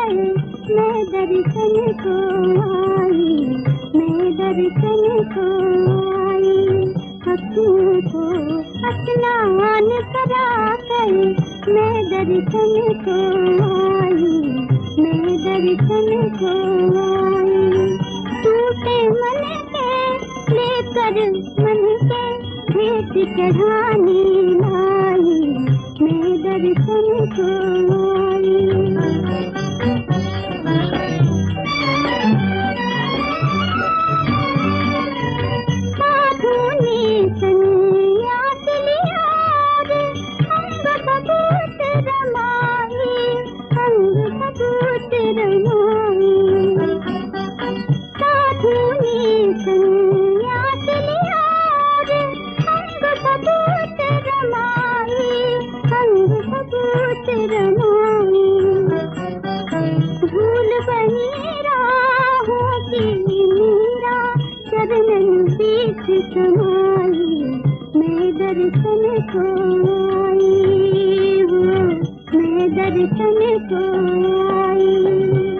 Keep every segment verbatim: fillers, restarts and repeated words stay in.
कर मैं दर्शन को आई, मैं दर्शन को आई। अखियों को स्नान करा कर मैं दर्शन को आई, मैं दर्शन को आई। टूटे मन के लेकर मन के भेंट चढ़ाने लाई, मैं दर्शन को आई। साधु ने संन्यास लिया रे, अंग सबूत रमाई, अंग सबूत रमाई। साधु ने संन्यास लिया रे, अंग सबूत रमाई, अंग सबूत रमाई। भूल बनी राहों की मीरा, चरणन बीच समाई, मैं दर्शन को आई हूँ, मैं दर्शन को आई।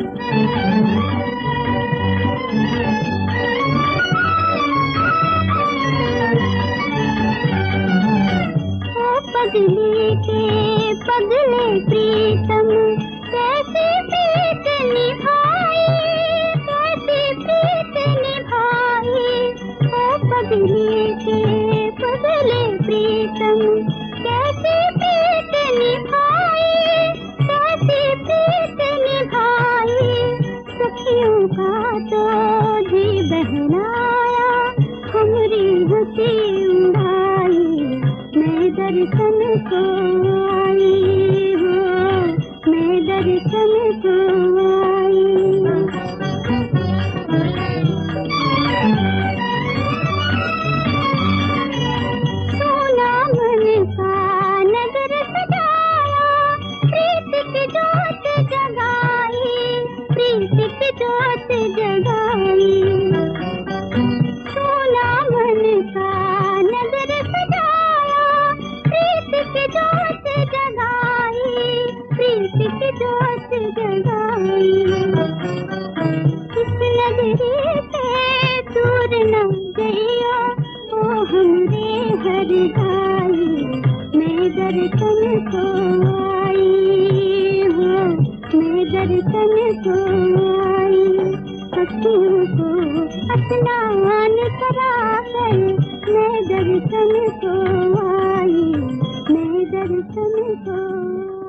ओ पगले के पगले प्रीतम, कैसी प्रीत निभाई, कैसी प्रीत निभाई। ओ पगले के पगले प्रीतम, कैसी प्रीत निभाई, कैसी प्रीत निभाई। सखियों का तो जी बहलाया, हमरी हंसी उड़ाई, मैं दर्शन को आई हूँ, मैं दर्शन को आई। सोना मन का नगर सजाया, प्रीत की जोत जगाई, प्रीत की जोत जगाई। सोना मन का नगर सजाया, प्रीत की जोत जगाई, प्रीत की जोत जगाई। इस नगरी से दूर न गइयो, ओ हमरे हर जाई, मैं दर्शन को आई हूँ, मैं दर्शन को आई। अखियों को स्नान करा कर मैं दर्शन को आई, मैं दर्शन को